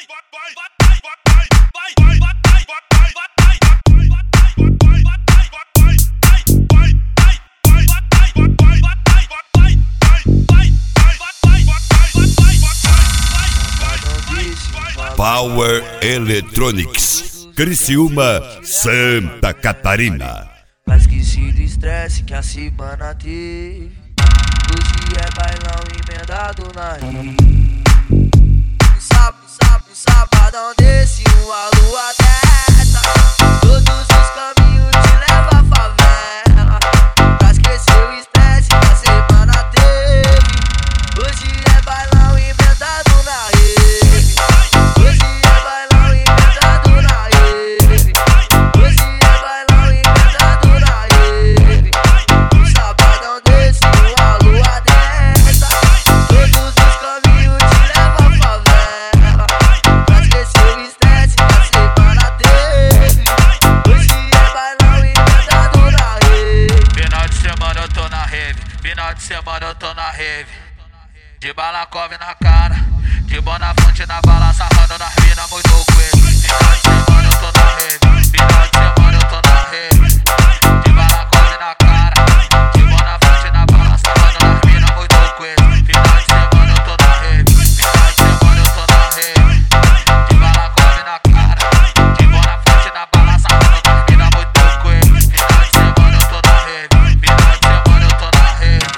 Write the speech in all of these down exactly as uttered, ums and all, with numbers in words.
Power Electronics, Criciúma, Santa Catarina. Mas esqueci do estresse que a semana teve. Hoje é bailão emendado na rede. Um sábado, sábado, um sabadão desse, uma lua dessa. Todos os caminhos te levam à favela. Pra esquecer o estresse que a semana teve. Hoje é bailão emendado na rede. Hoje é bailão emendado na rede. Hoje é bailão emendado na rede. Um sabadão desse, uma lua dessa. Todos os caminhos te levam à favela. Pra esquecer o estresse que a semana teve. Hoje é bailão emendado na rede. Final de semana eu tô na rave, final de semana eu tô na rave. De balacove na cara, de bona fonte na bala, sarrando nas mina muito coelho. Final de semana eu tô na rave, final de semana eu tô na rave. De balacove na cara, de bona fonte na bala, sarrando nas mina muito coelho. Final de semana eu tô na rave, final de semana eu tô na rave. De balacove na cara, de bona fonte na bala, sarrando nas mina muito coelho. Final de semana eu tô na rave, final de semana eu tô na rave.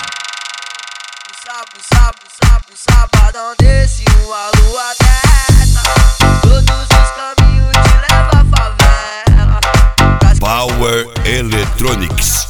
Sábado, sábado, sábado, sabadão desse, uma lua dessa. Todos os caminhos te levam à favela. Power Electronics.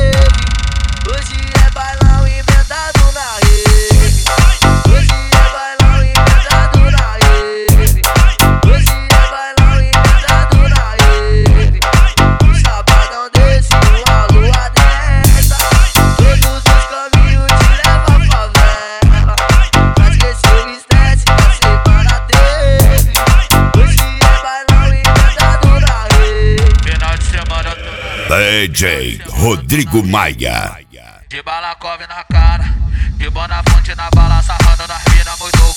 Hoje é bailão emendado na rede. Hoje é bailão emendado na rede. Hoje é bailão emendado na rede. Um sabadão desse, uma lua dessa. Todos os caminhos te levam à favela. Pra esquecer o estresse que a semana teve. Hoje é bailão emendado na rede. Final de semana eu tô na D J Rodrigo Maia. de balacove na cara, de bona fonte na bala, sarrando nas mina muito